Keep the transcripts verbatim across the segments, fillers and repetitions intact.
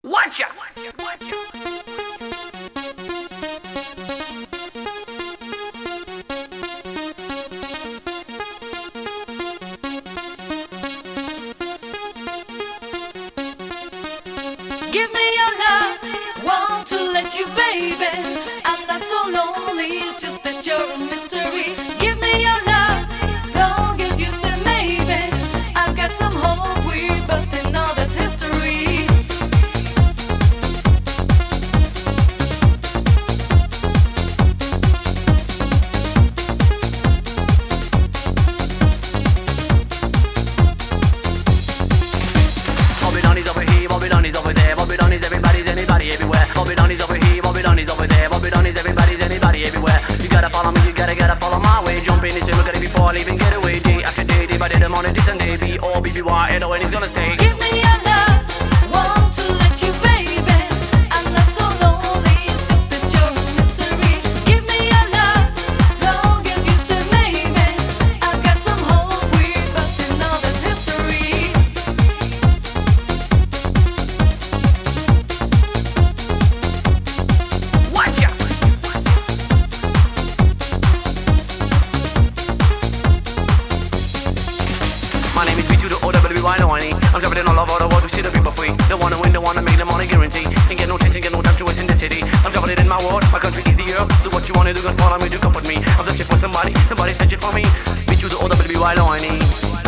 Watch out! Give me your love, want to let you, baby. I'm not so lonely, it's just that you're a mystery. Give me your love, as long as you say maybe. I've got some hope, we're busting all that's history. Bobby Donny's over here, Bobby Donny's over there, Bobby Donny's everybody's anybody everywhere. Bobby Donny's over here, Bobby Donny's over there, Bobby Donny's everybody's anybody everywhere. You gotta follow me, you gotta gotta follow my way. Jump in this look at it before I leave and get away. Day after day, day by day, the morning, this and day. B O B B Y, L O N, he's gonna stay. Give me your love, want to let you, baby. I'm not so lonely, it's just that you're a mystery. Give me your love, as long as you say maybe. I've got some hope, we're busting all that's history. Watch out! My name is B to the O W Y, no whiny. I'm traveling all over the world to see the people free. Don't wanna win, don't wanna make the money guarantee. Ain't get no tension, get no time to waste in the city. I'm traveling in my world, my country is the earth. Do what you wanna do, gonna follow me, do come with me. I'm searching for somebody, somebody searching for me. B to the O W Y, no whiny.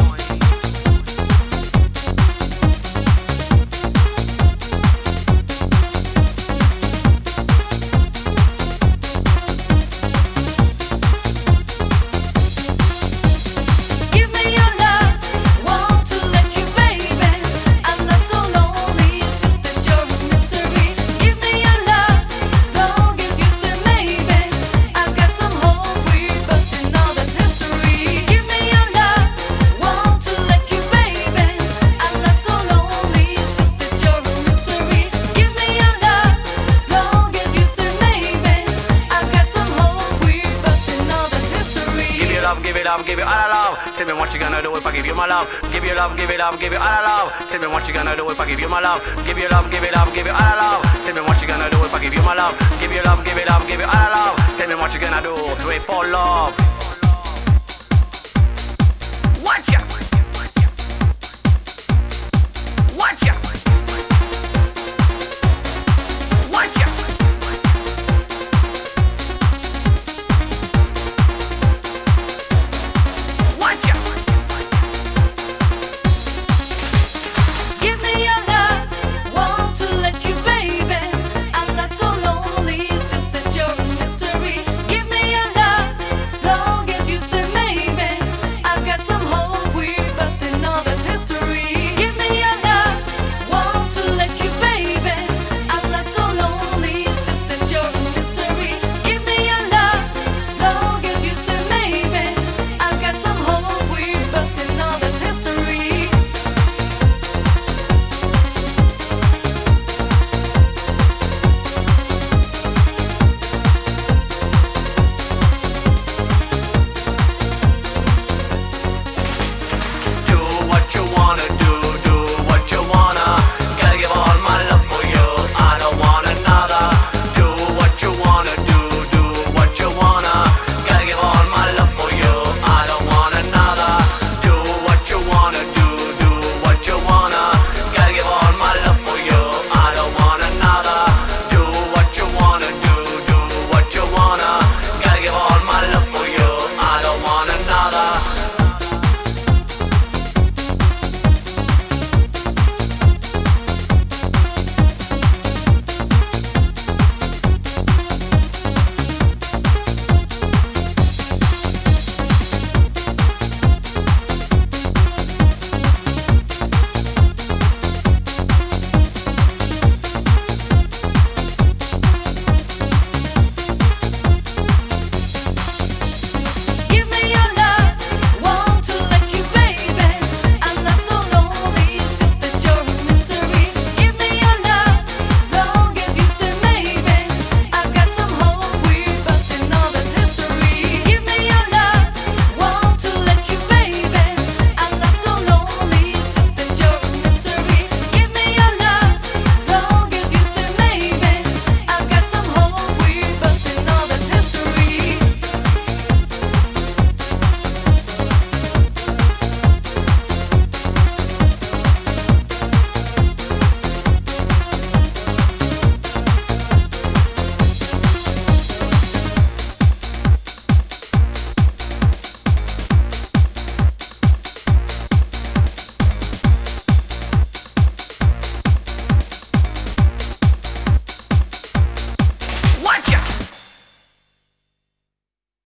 Give me your love, want to let you, baby. I'm not so lonely, it's just that you're a mystery. Give me your love, as long as you say maybe. I've got some hope, we're busting all that's history. Give me your love, want to let you, baby. I'm not so lonely, it's just that you're a mystery. Give me your love, as long as you say maybe. I've got some hope, we're busting all that's history. Give you love, give it up, give you all the love. Tell me what you gonna do if I give you my love. Give you love, give it up, give you all the love. Tell me what you gonna do if I give you my love. Give you love, give it up, give you all the love. Tell me what you gonna do if I give you my love. Give you love, give it up, give you all the love. Tell me what you gonna do, three for love.